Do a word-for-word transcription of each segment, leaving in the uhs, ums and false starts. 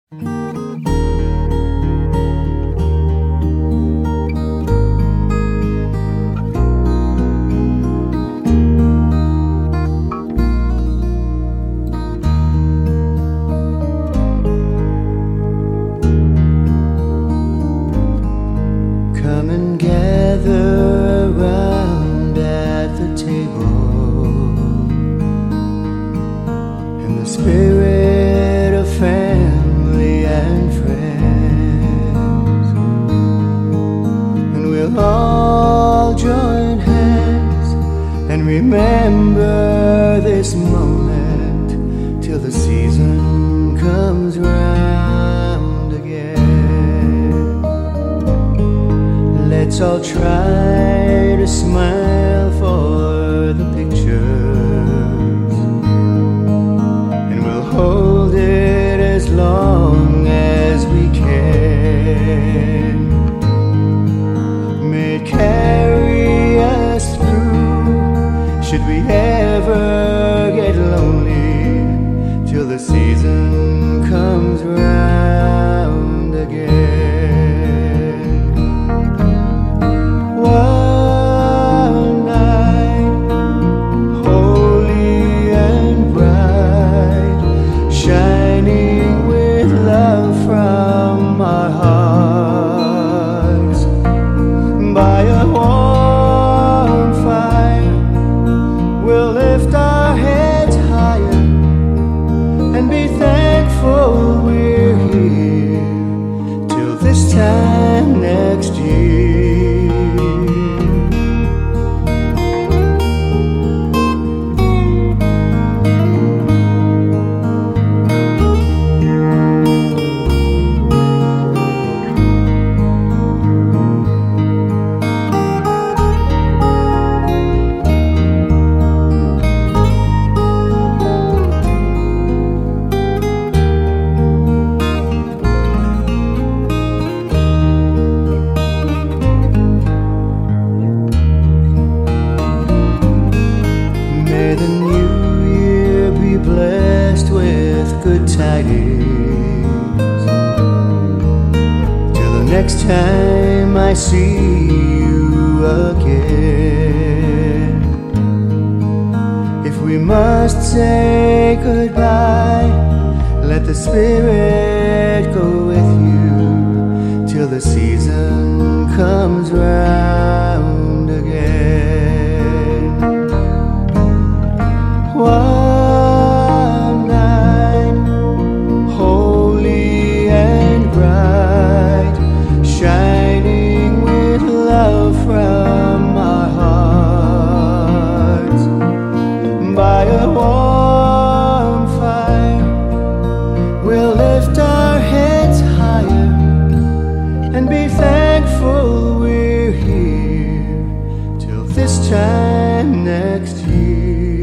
Come and gather around at the table in the spirit of family and friends, and we'll all join hands and remember this moment till the season comes round again. Let's all try to smile for the pictures, and we'll hold it as long as we can. May it carry us through, should we ever get lonely, till the season comes round again. One night, holy and bright, shining with love from our hearts, by a warm fire, we'll lift our heads higher and be thankful we're here till this time next year. May the new year be blessed with good tidings, till the next time I see you again. If we must say goodbye, let the Spirit go with you till the season comes round again. One night, holy and bright, shining with love from our hearts, by a warm fire, we'll lift our heads higher and be thankful we're here till this time next year.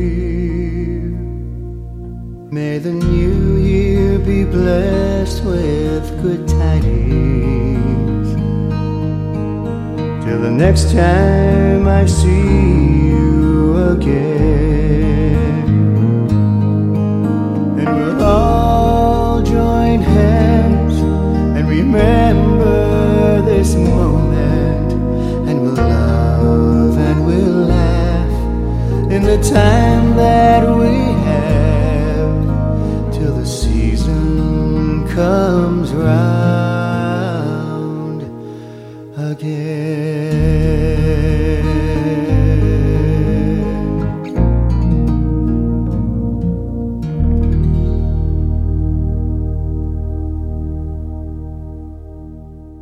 May the new year be blessed with good tidings, till the next time I see you again. And we'll all join hands and remember this moment, and we'll love and we'll laugh in the time that we have till the season comes round again.